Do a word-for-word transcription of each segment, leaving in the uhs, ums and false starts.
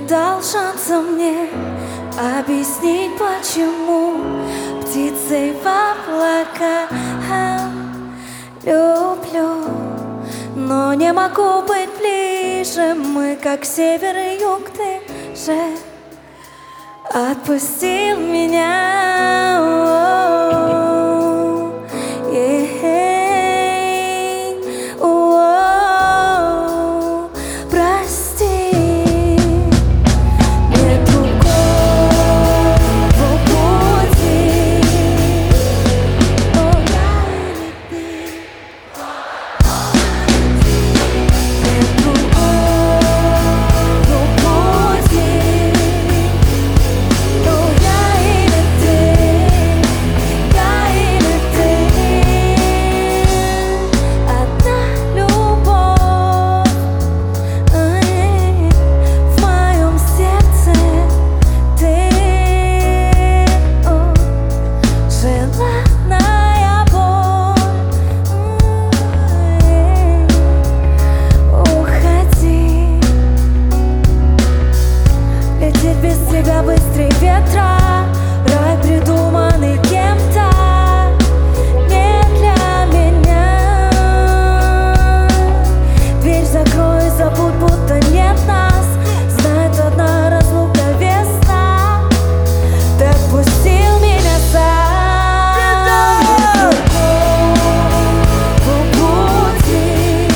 дал шанса мне объяснить, почему птицей в облака люблю. Но не могу быть ближе, мы как север и юг, ты же отпустил меня. О-о-о, ей, о-о-о, прости. Нет другого пути, но я или ты. Нет другого пути, но я или ты, я или ты. Одна любовь в моем сердце, ты, о, желанная боль. Уходи, лететь без тебя быстрее ветра. Рай, придуманный кем-то, не для меня. Дверь закрой и забудь, будто нет нас. Знает одна разлука весна. Ты отпустил меня сам. Нет другого пути.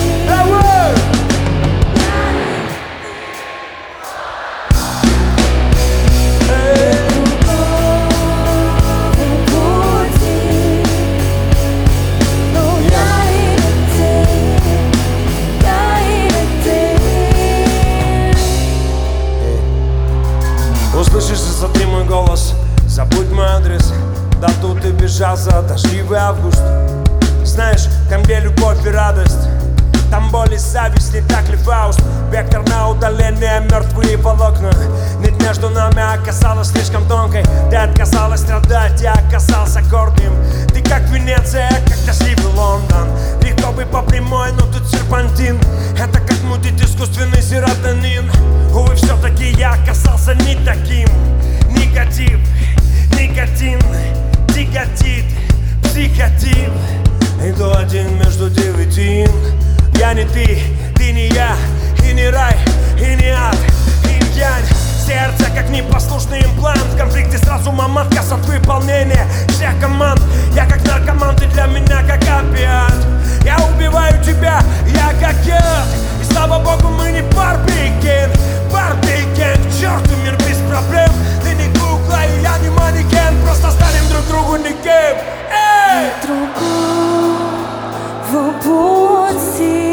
Услышишь, засотри мой голос, забудь мой адрес. Да тут и бежал за дождливый август. Знаешь, там где любовь и радость, там боль и зависть, не так ли, Фауст? Вектор на удаление, мертвые волокна. Нить между нами оказалась слишком тонкой. Ты отказалась страдать, я оказался гордым. Ты как Венеция, как дождливый Лондон. Легко бы по прямой, но тут серпантин. Это как мутить искусственный серотонин. Увы, все-таки я оказался не таким. Негатив, никотин, тяготит, психотип. Иду один между девятин. Я не ты, ты не я, и не рай, и не ад, инь-янь. Сердце как непослушный имплант. В конфликте с разумом, отказ от выполнения всех команд. Я как наркоман, ты для меня как опиат. Я убиваю тебя, я как яд. И слава богу, мы не Барби Кен. Барби Кен, к черту мир без проблем. Ты не кукла, и я не манекен. Просто станем друг другу никем. Эй! Нет другого пути.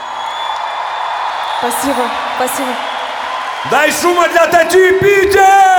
Спасибо, спасибо. Дай шума для Тати Питер!